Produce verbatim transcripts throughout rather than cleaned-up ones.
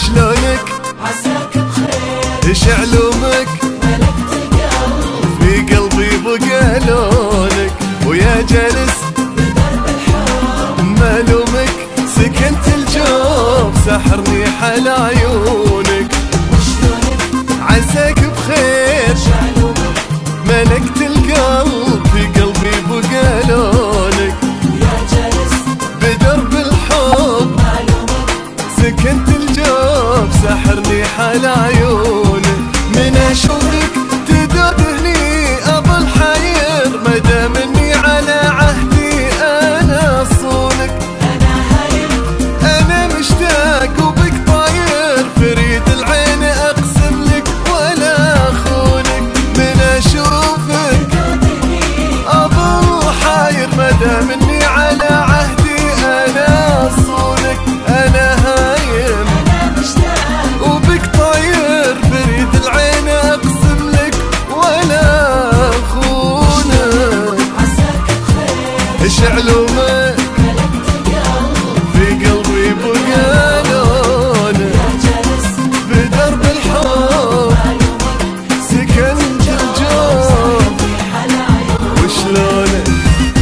وشلونك عساك بخير، ايش علومك ملكت القلب في قلبي بقى لونك، ويا جالس بدرب الحب مالومك سكنت الجوف سحرني حال عيونك. وشلونك عساك بخير شعلومك ملكت القلب في قلبي بقى لونك، ويا جالس بدرب الحب معلومك سكنت الجوف سحرني حال عيونك. من اشوفك تدور هني اظل حير مدام اني على عهدي انا صونك. أنا هايل انا مشتاق وبك طاير فريد العين اقسم لك ولا اخونك. من اشوفك قلبي اظل حاير مدام اني على عهدي انا صونك. انا هايم أنا مشتاق وبك طاير فريد العين اقسم لك ولا اخونك. عساك بخير، ايش علومك ملكت القلب في قلبي بقى لونك، يا جالس بدرب الحب معلومك سكنت الجوف في حال عيونك وشلونك.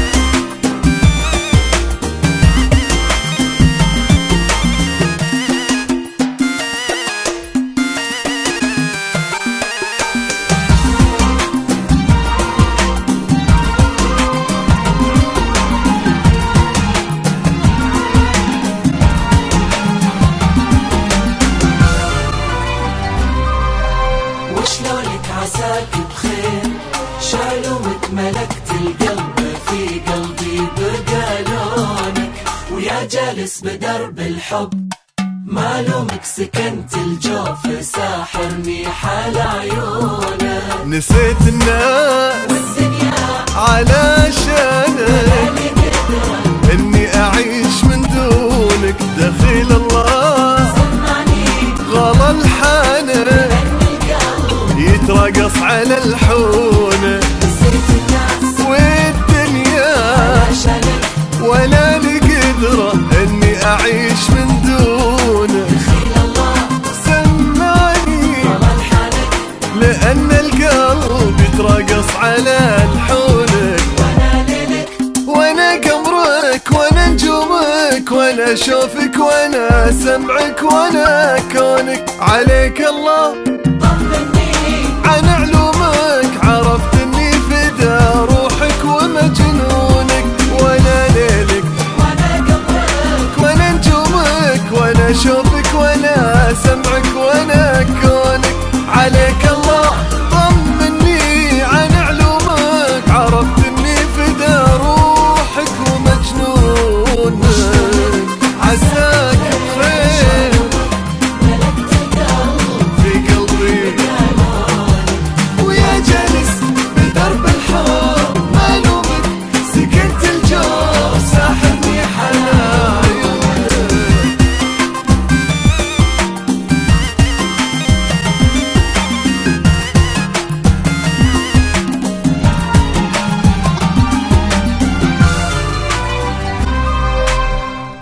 وشلونك عساك بخير، شعلومك ملكت القلب في قلبي بقى لونك، ويا جالس بدرب الحب معلومك سكنت الجوف ساحرني حال عيونك. نسيت الناس والدنيا علشانك علي قدرة اني اعيش من دونك. دخيل الله سمعني غلا الحانك أن القلب يترقص على الحونة. نسيت الناس والدنيا عشانك ولا لي قدرة اني اعيش من دونك. دخيل الله سمعني طلع لحالك لان القلب يترقص على الحونك. وانا ليلك وانا قمرك وانا نجومك وانا اشوفك وانا سمعك وانا كونك. عليك الله طمني عن علومك عرفت اني فدا روحك ومجنونك. وانا ليلك وانا قمرك وانا نجومك وانا اشوفك وانا سمعك